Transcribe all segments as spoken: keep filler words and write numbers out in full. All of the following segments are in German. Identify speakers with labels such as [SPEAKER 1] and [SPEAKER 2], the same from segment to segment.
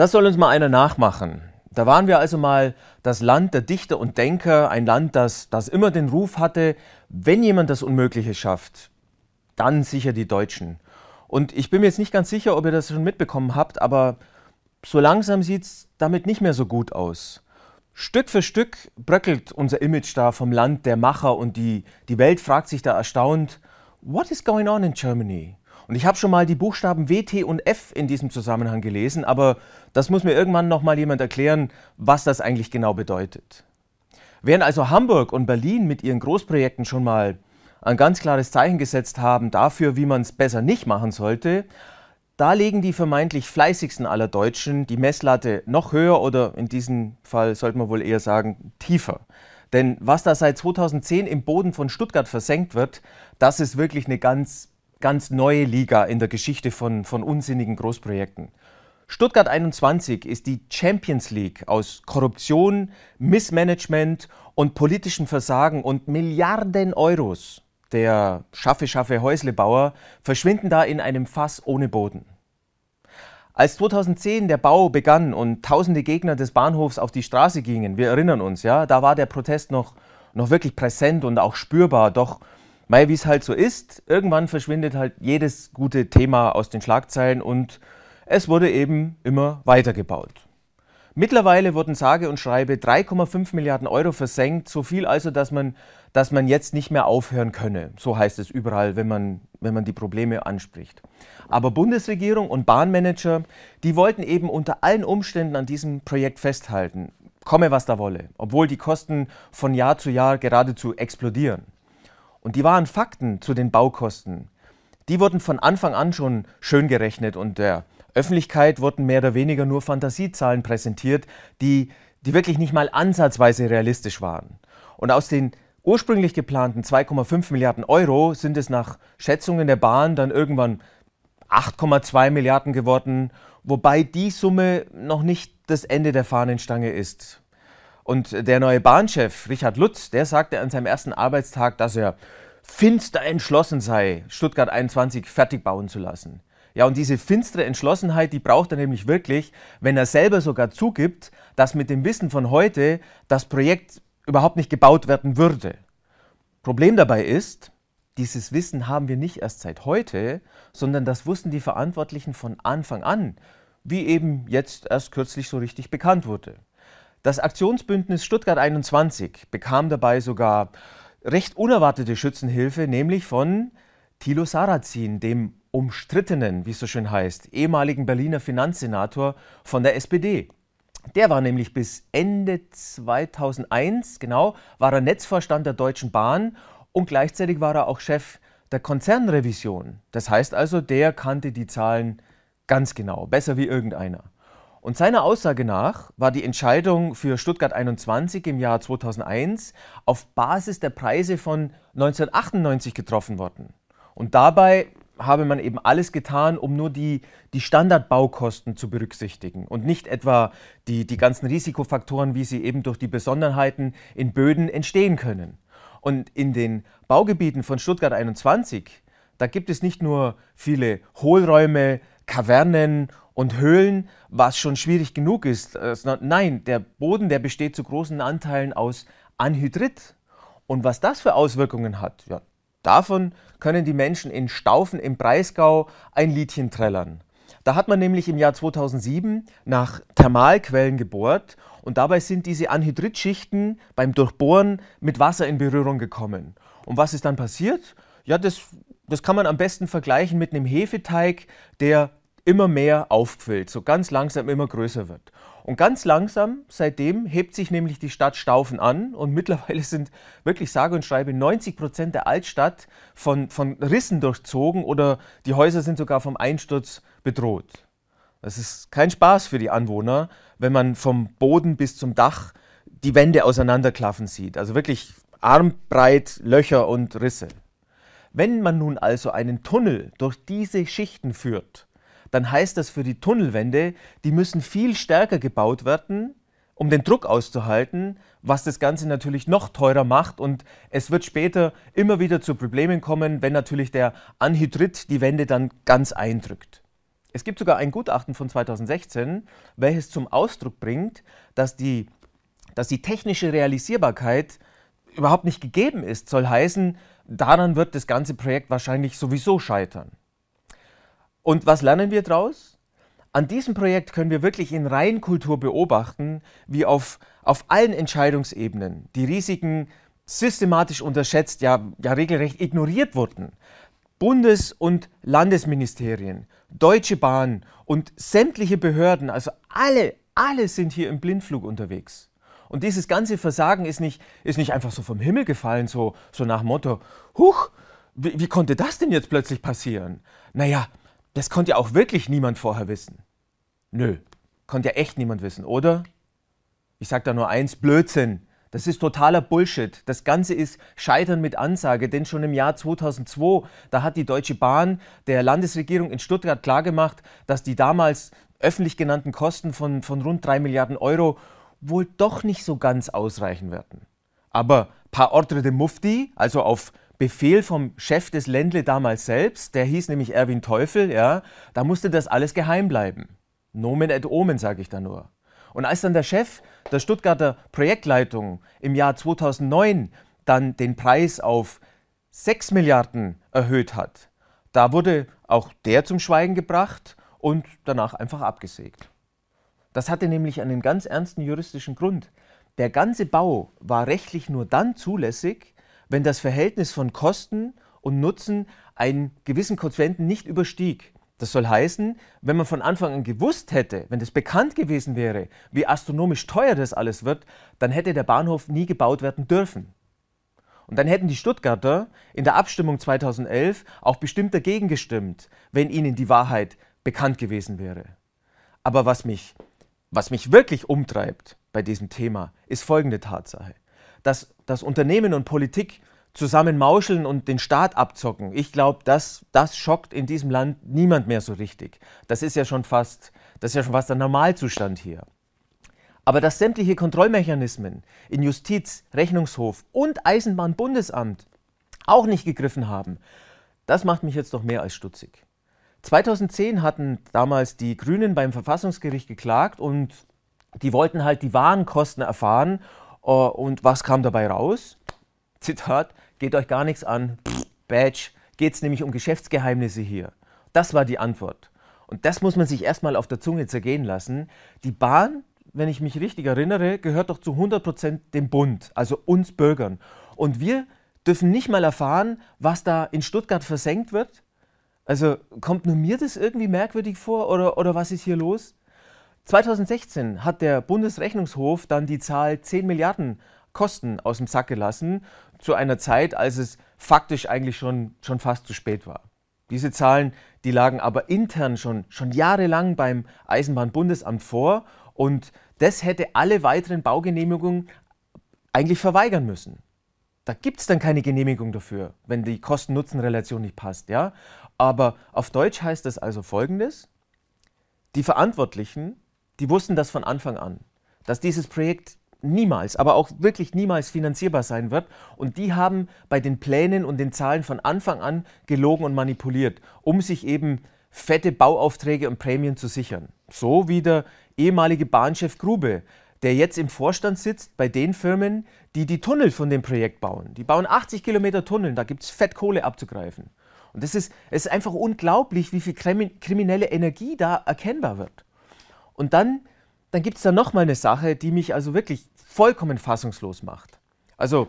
[SPEAKER 1] Das soll uns mal einer nachmachen. Da waren wir also mal das Land der Dichter und Denker, ein Land, das, das immer den Ruf hatte, wenn jemand das Unmögliche schafft, dann sicher die Deutschen. Und ich bin mir jetzt nicht ganz sicher, ob ihr das schon mitbekommen habt, aber so langsam sieht es damit nicht mehr so gut aus. Stück für Stück bröckelt unser Image da vom Land der Macher und die, die Welt fragt sich da erstaunt, what is going on in Germany? Und ich habe schon mal die Buchstaben W, T und F in diesem Zusammenhang gelesen, aber das muss mir irgendwann noch mal jemand erklären, was das eigentlich genau bedeutet. Während also Hamburg und Berlin mit ihren Großprojekten schon mal ein ganz klares Zeichen gesetzt haben dafür, wie man es besser nicht machen sollte, da legen die vermeintlich fleißigsten aller Deutschen die Messlatte noch höher oder in diesem Fall sollte man wohl eher sagen tiefer. Denn was da seit zweitausendzehn im Boden von Stuttgart versenkt wird, das ist wirklich eine ganz, ganz neue Liga in der Geschichte von, von unsinnigen Großprojekten. Stuttgart einundzwanzig ist die Champions League aus Korruption, Missmanagement und politischem Versagen und Milliarden Euros. Der Schaffe-Schaffe-Häuslebauer verschwinden da in einem Fass ohne Boden. Als zweitausendzehn der Bau begann und tausende Gegner des Bahnhofs auf die Straße gingen, wir erinnern uns, ja, da war der Protest noch, noch wirklich präsent und auch spürbar, doch mei, wie es halt so ist, irgendwann verschwindet halt jedes gute Thema aus den Schlagzeilen und es wurde eben immer weitergebaut. Mittlerweile wurden sage und schreibe drei Komma fünf Milliarden Euro versenkt, so viel also, dass man, dass man jetzt nicht mehr aufhören könne. So heißt es überall, wenn man, wenn man die Probleme anspricht. Aber Bundesregierung und Bahnmanager, die wollten eben unter allen Umständen an diesem Projekt festhalten, komme was da wolle, obwohl die Kosten von Jahr zu Jahr geradezu explodieren. Und die wahren Fakten zu den Baukosten, die wurden von Anfang an schon schön gerechnet und der Öffentlichkeit wurden mehr oder weniger nur Fantasiezahlen präsentiert, die, die wirklich nicht mal ansatzweise realistisch waren. Und aus den ursprünglich geplanten zwei Komma fünf Milliarden Euro sind es nach Schätzungen der Bahn dann irgendwann acht Komma zwei Milliarden geworden, wobei die Summe noch nicht das Ende der Fahnenstange ist. Und der neue Bahnchef Richard Lutz, der sagte an seinem ersten Arbeitstag, dass er finster entschlossen sei, Stuttgart einundzwanzig fertig bauen zu lassen. Ja, und diese finstere Entschlossenheit, die braucht er nämlich wirklich, wenn er selber sogar zugibt, dass mit dem Wissen von heute das Projekt überhaupt nicht gebaut werden würde. Problem dabei ist, dieses Wissen haben wir nicht erst seit heute, sondern das wussten die Verantwortlichen von Anfang an, wie eben jetzt erst kürzlich so richtig bekannt wurde. Das Aktionsbündnis Stuttgart einundzwanzig bekam dabei sogar recht unerwartete Schützenhilfe, nämlich von Thilo Sarrazin, dem umstrittenen, wie es so schön heißt, ehemaligen Berliner Finanzsenator von der S P D. Der war nämlich bis Ende zweitausendeins, genau, war er Netzvorstand der Deutschen Bahn und gleichzeitig war er auch Chef der Konzernrevision. Das heißt also, der kannte die Zahlen ganz genau, besser wie irgendeiner. Und seiner Aussage nach war die Entscheidung für Stuttgart einundzwanzig im Jahr zweitausendeins auf Basis der Preise von neunzehnhundertachtundneunzig getroffen worden. Und dabei habe man eben alles getan, um nur die, die Standardbaukosten zu berücksichtigen und nicht etwa die, die ganzen Risikofaktoren, wie sie eben durch die Besonderheiten in Böden entstehen können. Und in den Baugebieten von Stuttgart einundzwanzig, da gibt es nicht nur viele Hohlräume, Kavernen und Höhlen, was schon schwierig genug ist. Nein, der Boden, der besteht zu großen Anteilen aus Anhydrit. Und was das für Auswirkungen hat, ja, davon können die Menschen in Staufen im Breisgau ein Liedchen trällern. Da hat man nämlich im Jahr zweitausendsieben nach Thermalquellen gebohrt und dabei sind diese Anhydritschichten beim Durchbohren mit Wasser in Berührung gekommen. Und was ist dann passiert? Ja, das, das kann man am besten vergleichen mit einem Hefeteig, der immer mehr aufquillt, so ganz langsam immer größer wird. Und ganz langsam, seitdem hebt sich nämlich die Stadt Staufen an und mittlerweile sind wirklich sage und schreibe neunzig Prozent der Altstadt von, von Rissen durchzogen oder die Häuser sind sogar vom Einsturz bedroht. Das ist kein Spaß für die Anwohner, wenn man vom Boden bis zum Dach die Wände auseinanderklaffen sieht. Also wirklich armbreit Löcher und Risse. Wenn man nun also einen Tunnel durch diese Schichten führt, dann heißt das für die Tunnelwände, die müssen viel stärker gebaut werden, um den Druck auszuhalten, was das Ganze natürlich noch teurer macht und es wird später immer wieder zu Problemen kommen, wenn natürlich der Anhydrit die Wände dann ganz eindrückt. Es gibt sogar ein Gutachten von zweitausendsechzehn, welches zum Ausdruck bringt, dass die, dass die technische Realisierbarkeit überhaupt nicht gegeben ist. Soll heißen, daran wird das ganze Projekt wahrscheinlich sowieso scheitern. Und was lernen wir daraus? An diesem Projekt können wir wirklich in Reinkultur beobachten, wie auf, auf allen Entscheidungsebenen die Risiken systematisch unterschätzt, ja, ja regelrecht ignoriert wurden. Bundes- und Landesministerien, Deutsche Bahn und sämtliche Behörden, also alle, alle sind hier im Blindflug unterwegs. Und dieses ganze Versagen ist nicht, ist nicht einfach so vom Himmel gefallen, so, so nach dem Motto, huch, wie, wie konnte das denn jetzt plötzlich passieren? Naja, das konnte ja auch wirklich niemand vorher wissen. Nö, konnte ja echt niemand wissen, oder? Ich sage da nur eins, Blödsinn. Das ist totaler Bullshit. Das Ganze ist Scheitern mit Ansage, denn schon im Jahr zweitausendzwei, da hat die Deutsche Bahn der Landesregierung in Stuttgart klargemacht, dass die damals öffentlich genannten Kosten von, von rund drei Milliarden Euro wohl doch nicht so ganz ausreichen werden. Aber par ordre de Mufti, also auf Befehl vom Chef des Ländle damals selbst, der hieß nämlich Erwin Teufel, ja, da musste das alles geheim bleiben. Nomen et omen, sage ich da nur. Und als dann der Chef der Stuttgarter Projektleitung im Jahr zweitausendneun dann den Preis auf sechs Milliarden erhöht hat, da wurde auch der zum Schweigen gebracht und danach einfach abgesägt. Das hatte nämlich einen ganz ernsten juristischen Grund. Der ganze Bau war rechtlich nur dann zulässig, wenn das Verhältnis von Kosten und Nutzen einen gewissen Quotienten nicht überstieg. Das soll heißen, wenn man von Anfang an gewusst hätte, wenn das bekannt gewesen wäre, wie astronomisch teuer das alles wird, dann hätte der Bahnhof nie gebaut werden dürfen. Und dann hätten die Stuttgarter in der Abstimmung zweitausendelf auch bestimmt dagegen gestimmt, wenn ihnen die Wahrheit bekannt gewesen wäre. Aber was mich, was mich wirklich umtreibt bei diesem Thema, ist folgende Tatsache. Dass, dass Unternehmen und Politik zusammen mauscheln und den Staat abzocken, ich glaube, das, das schockt in diesem Land niemand mehr so richtig. Das ist ja schon fast, das ist ja schon fast der Normalzustand hier. Aber dass sämtliche Kontrollmechanismen in Justiz, Rechnungshof und Eisenbahnbundesamt auch nicht gegriffen haben, das macht mich jetzt doch mehr als stutzig. zweitausendzehn hatten damals die Grünen beim Verfassungsgericht geklagt und die wollten halt die wahren Kosten erfahren. Und was kam dabei raus? Zitat, geht euch gar nichts an, Pff, Badge, geht es nämlich um Geschäftsgeheimnisse hier. Das war die Antwort. Und das muss man sich erstmal auf der Zunge zergehen lassen. Die Bahn, wenn ich mich richtig erinnere, gehört doch zu hundert Prozent dem Bund, also uns Bürgern. Und wir dürfen nicht mal erfahren, was da in Stuttgart versenkt wird. Also kommt nur mir das irgendwie merkwürdig vor oder, oder was ist hier los? zweitausendsechzehn hat der Bundesrechnungshof dann die Zahl zehn Milliarden Kosten aus dem Sack gelassen, zu einer Zeit, als es faktisch eigentlich schon, schon fast zu spät war. Diese Zahlen, die lagen aber intern schon, schon jahrelang beim Eisenbahnbundesamt vor und das hätte alle weiteren Baugenehmigungen eigentlich verweigern müssen. Da gibt es dann keine Genehmigung dafür, wenn die Kosten-Nutzen-Relation nicht passt. Ja? Aber auf Deutsch heißt das also Folgendes: Die Verantwortlichen, die wussten das von Anfang an, dass dieses Projekt niemals, aber auch wirklich niemals finanzierbar sein wird. Und die haben bei den Plänen und den Zahlen von Anfang an gelogen und manipuliert, um sich eben fette Bauaufträge und Prämien zu sichern. So wie der ehemalige Bahnchef Grube, der jetzt im Vorstand sitzt bei den Firmen, die die Tunnel von dem Projekt bauen. Die bauen achtzig Kilometer Tunnel, da gibt es Fettkohle abzugreifen. Und das ist, es ist einfach unglaublich, wie viel kriminelle Energie da erkennbar wird. Und dann, dann gibt es da nochmal eine Sache, die mich also wirklich vollkommen fassungslos macht. Also,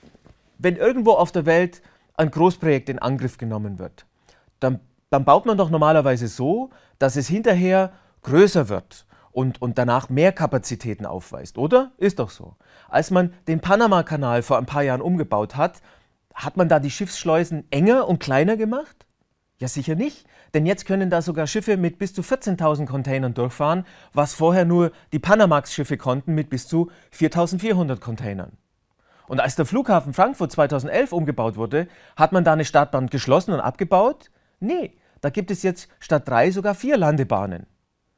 [SPEAKER 1] wenn irgendwo auf der Welt ein Großprojekt in Angriff genommen wird, dann, dann baut man doch normalerweise so, dass es hinterher größer wird und, und danach mehr Kapazitäten aufweist, oder? Ist doch so. Als man den Panama-Kanal vor ein paar Jahren umgebaut hat, hat man da die Schiffsschleusen enger und kleiner gemacht? Ja, sicher nicht, denn jetzt können da sogar Schiffe mit bis zu vierzehntausend Containern durchfahren, was vorher nur die Panamax-Schiffe konnten mit bis zu viertausendvierhundert Containern. Und als der Flughafen Frankfurt zweitausendelf umgebaut wurde, hat man da eine Startbahn geschlossen und abgebaut? Nee, da gibt es jetzt statt drei sogar vier Landebahnen.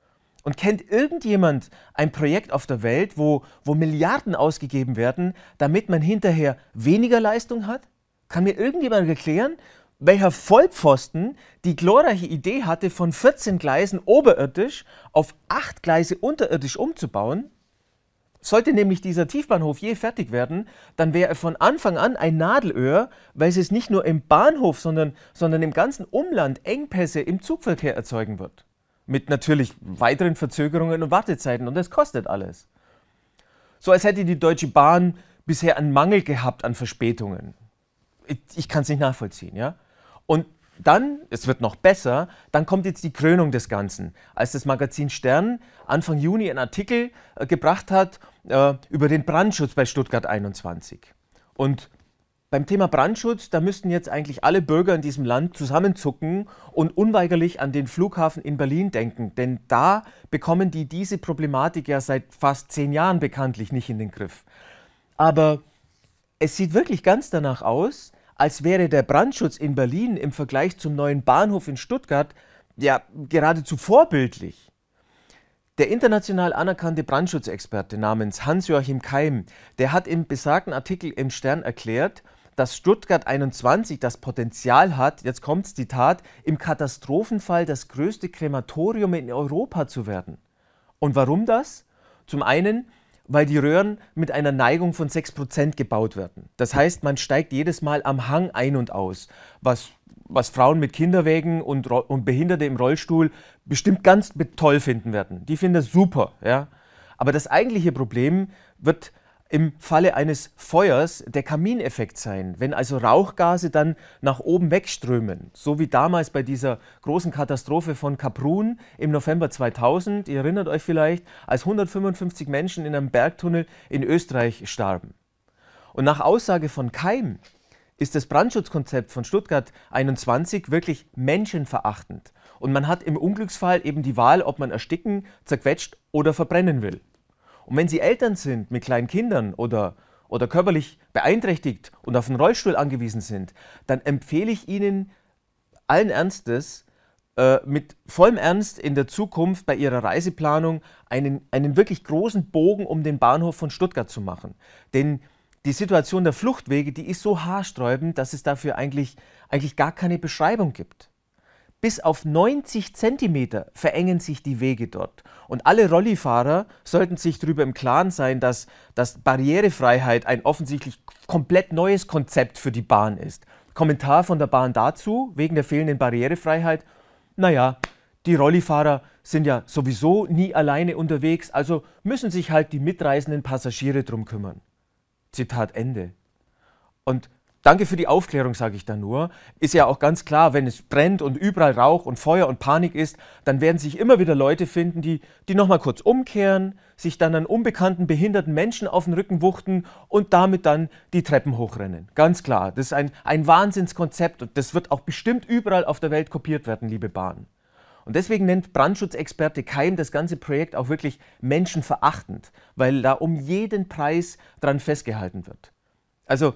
[SPEAKER 1] Und kennt irgendjemand ein Projekt auf der Welt, wo, wo Milliarden ausgegeben werden, damit man hinterher weniger Leistung hat? Kann mir irgendjemand erklären, welcher Vollpfosten die glorreiche Idee hatte, von vierzehn Gleisen oberirdisch auf acht Gleise unterirdisch umzubauen. Sollte nämlich dieser Tiefbahnhof je fertig werden, dann wäre er von Anfang an ein Nadelöhr, weil es nicht nur im Bahnhof, sondern, sondern im ganzen Umland Engpässe im Zugverkehr erzeugen wird. Mit natürlich weiteren Verzögerungen und Wartezeiten, und das kostet alles. So als hätte die Deutsche Bahn bisher einen Mangel gehabt an Verspätungen. Ich, ich kann es nicht nachvollziehen, ja. Und dann, es wird noch besser, dann kommt jetzt die Krönung des Ganzen, als das Magazin Stern Anfang Juni einen Artikel äh, gebracht hat äh, über den Brandschutz bei Stuttgart einundzwanzig. Und beim Thema Brandschutz, da müssten jetzt eigentlich alle Bürger in diesem Land zusammenzucken und unweigerlich an den Flughafen in Berlin denken, denn da bekommen die diese Problematik ja seit fast zehn Jahren bekanntlich nicht in den Griff. Aber es sieht wirklich ganz danach aus, als wäre der Brandschutz in Berlin im Vergleich zum neuen Bahnhof in Stuttgart ja geradezu vorbildlich. Der international anerkannte Brandschutzexperte namens Hans-Joachim Keim, der hat im besagten Artikel im Stern erklärt, dass Stuttgart einundzwanzig das Potenzial hat, jetzt kommt's, Zitat, im Katastrophenfall das größte Krematorium in Europa zu werden. Und warum das? Zum einen, weil die Röhren mit einer Neigung von sechs Prozent gebaut werden. Das heißt, man steigt jedes Mal am Hang ein und aus, was, was Frauen mit Kinderwägen und, und Behinderte im Rollstuhl bestimmt ganz toll finden werden. Die finden das super, ja. Aber das eigentliche Problem wird im Falle eines Feuers der Kamineffekt sein, wenn also Rauchgase dann nach oben wegströmen, so wie damals bei dieser großen Katastrophe von Kaprun im November zweitausend, ihr erinnert euch vielleicht, als hundertfünfundfünfzig Menschen in einem Bergtunnel in Österreich starben. Und nach Aussage von Keim ist das Brandschutzkonzept von Stuttgart einundzwanzig wirklich menschenverachtend und man hat im Unglücksfall eben die Wahl, ob man ersticken, zerquetscht oder verbrennen will. Und wenn Sie Eltern sind mit kleinen Kindern oder, oder körperlich beeinträchtigt und auf einen Rollstuhl angewiesen sind, dann empfehle ich Ihnen allen Ernstes, äh, mit vollem Ernst in der Zukunft bei Ihrer Reiseplanung einen, einen wirklich großen Bogen um den Bahnhof von Stuttgart zu machen. Denn die Situation der Fluchtwege, die ist so haarsträubend, dass es dafür eigentlich, eigentlich gar keine Beschreibung gibt. Bis auf neunzig Zentimeter verengen sich die Wege dort. Und alle Rollifahrer sollten sich darüber im Klaren sein, dass, dass Barrierefreiheit ein offensichtlich komplett neues Konzept für die Bahn ist. Kommentar von der Bahn dazu, wegen der fehlenden Barrierefreiheit: Naja, die Rollifahrer sind ja sowieso nie alleine unterwegs, also müssen sich halt die mitreisenden Passagiere drum kümmern. Zitat Ende. Und danke für die Aufklärung, sage ich da nur. Ist ja auch ganz klar, wenn es brennt und überall Rauch und Feuer und Panik ist, dann werden sich immer wieder Leute finden, die, die nochmal kurz umkehren, sich dann an unbekannten, behinderten Menschen auf den Rücken wuchten und damit dann die Treppen hochrennen. Ganz klar, das ist ein, ein Wahnsinnskonzept und das wird auch bestimmt überall auf der Welt kopiert werden, liebe Bahn. Und deswegen nennt Brandschutzexperte Keim das ganze Projekt auch wirklich menschenverachtend, weil da um jeden Preis dran festgehalten wird. Also,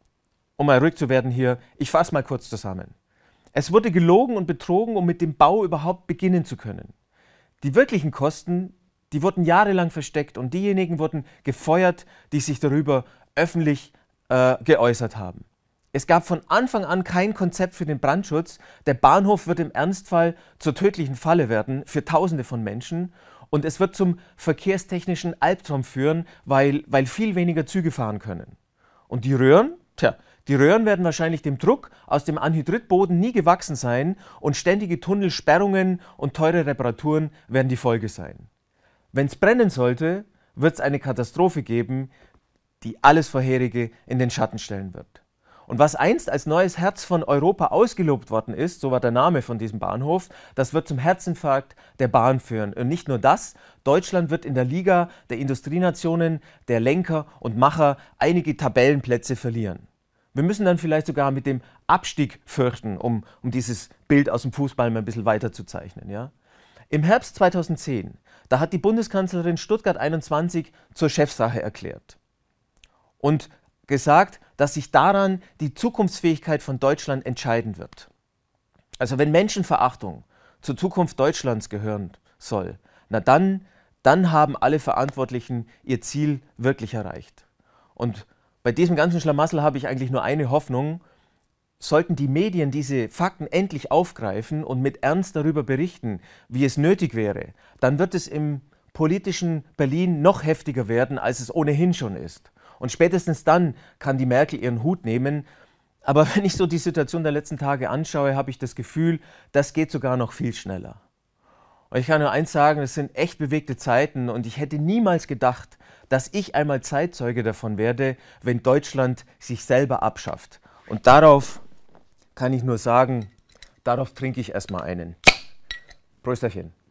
[SPEAKER 1] um mal ruhig zu werden hier, ich fasse mal kurz zusammen. Es wurde gelogen und betrogen, um mit dem Bau überhaupt beginnen zu können. Die wirklichen Kosten, die wurden jahrelang versteckt und diejenigen wurden gefeuert, die sich darüber öffentlich äh, geäußert haben. Es gab von Anfang an kein Konzept für den Brandschutz. Der Bahnhof wird im Ernstfall zur tödlichen Falle werden für Tausende von Menschen und es wird zum verkehrstechnischen Albtraum führen, weil, weil viel weniger Züge fahren können. Und die Röhren? Tja, die Röhren werden wahrscheinlich dem Druck aus dem Anhydritboden nie gewachsen sein und ständige Tunnelsperrungen und teure Reparaturen werden die Folge sein. Wenn es brennen sollte, wird es eine Katastrophe geben, die alles Vorherige in den Schatten stellen wird. Und was einst als neues Herz von Europa ausgelobt worden ist, so war der Name von diesem Bahnhof, das wird zum Herzinfarkt der Bahn führen. Und nicht nur das, Deutschland wird in der Liga der Industrienationen, der Lenker und Macher einige Tabellenplätze verlieren. Wir müssen dann vielleicht sogar mit dem Abstieg fürchten, um, um dieses Bild aus dem Fußball mal ein bisschen weiter zu zeichnen. Ja? Im Herbst zweitausendzehn, da hat die Bundeskanzlerin Stuttgart einundzwanzig zur Chefsache erklärt und gesagt, dass sich daran die Zukunftsfähigkeit von Deutschland entscheiden wird. Also wenn Menschenverachtung zur Zukunft Deutschlands gehören soll, na dann, dann haben alle Verantwortlichen ihr Ziel wirklich erreicht. Und bei diesem ganzen Schlamassel habe ich eigentlich nur eine Hoffnung: sollten die Medien diese Fakten endlich aufgreifen und mit Ernst darüber berichten, wie es nötig wäre, dann wird es im politischen Berlin noch heftiger werden, als es ohnehin schon ist. Und spätestens dann kann die Merkel ihren Hut nehmen. Aber wenn ich so die Situation der letzten Tage anschaue, habe ich das Gefühl, das geht sogar noch viel schneller. Und ich kann nur eins sagen, es sind echt bewegte Zeiten und ich hätte niemals gedacht, dass ich einmal Zeitzeuge davon werde, wenn Deutschland sich selber abschafft. Und darauf kann ich nur sagen, darauf trinke ich erstmal einen. Prösterchen.